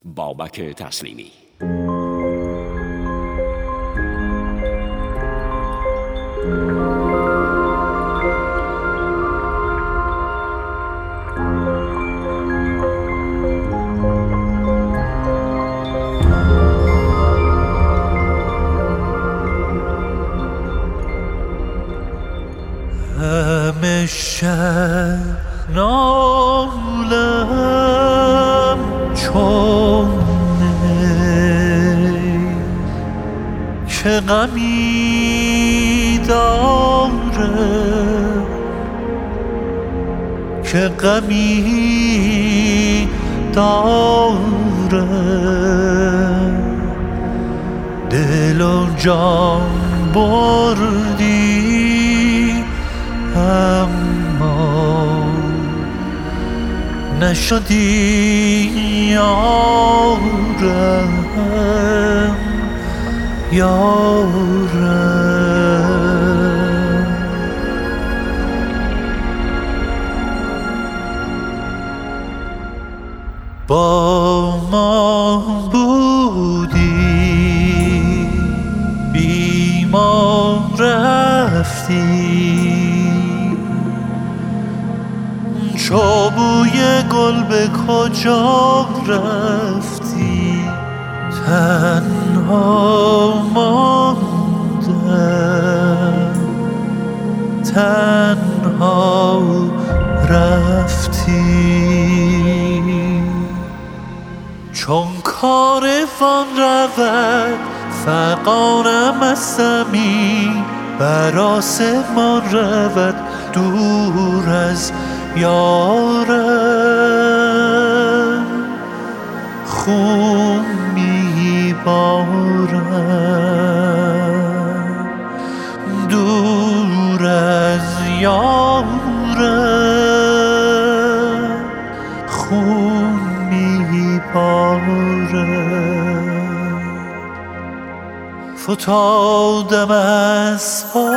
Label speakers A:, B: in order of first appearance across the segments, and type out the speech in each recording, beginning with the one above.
A: بابک تسلیمی.
B: همیشه نالم چون که غمی داره، که غمی داره، دل و جان بردی اما نشدی یارم، یارم. با ما بودی بی ما رفتی، چو بوی گل به کجا رفتی، تنها ماندم، تنها رفتی. چون کاروان رود فغانم از زمین، بر آسمان رود دور از یارم، خون میبارم دور از یارم، خون میبارم. فتادم از پا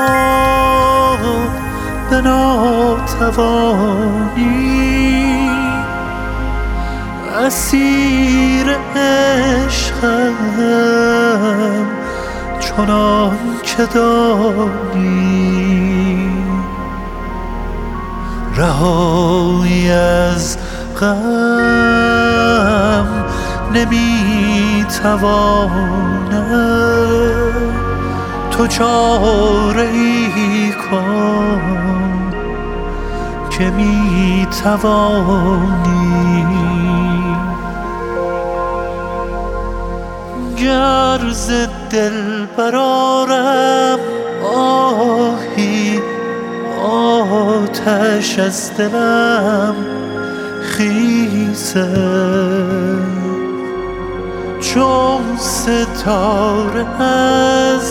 B: به ناتوانی، اسیر عشقم چنان که دانی، رهایی از غم نمیتوانم، تو چاره ای کن که میتوانی. گر ز دل برآرم آهی، آتش از دلم خیزد، چون ستاره از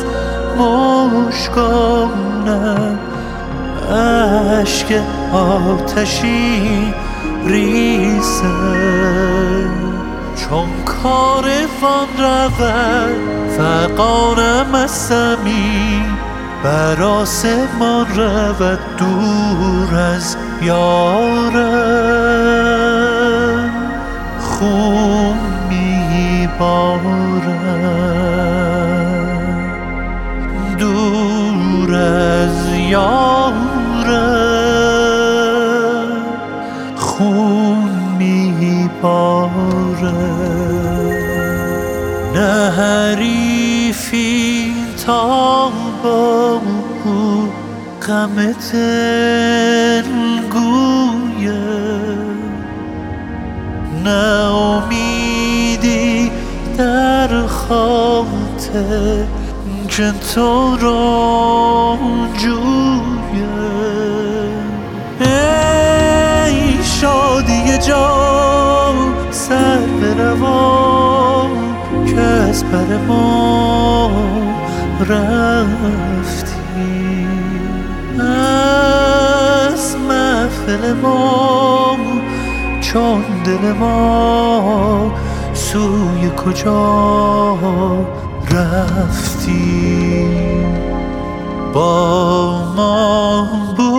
B: مژگانم اشک آتشی ریزد. چون کاروان رود فغانم از زمین، بر آسمان رود دور از یارم، خون میبارم دور از یارم، خون میبارم. نه حریفی تا با غم دل گویم، نه امیدی در خاطر که تو را جویم. ای شادی جان سر به روان که از بر ما رفتی، از محفل ما چون دل ما سوی کجا رفتی. با ما بود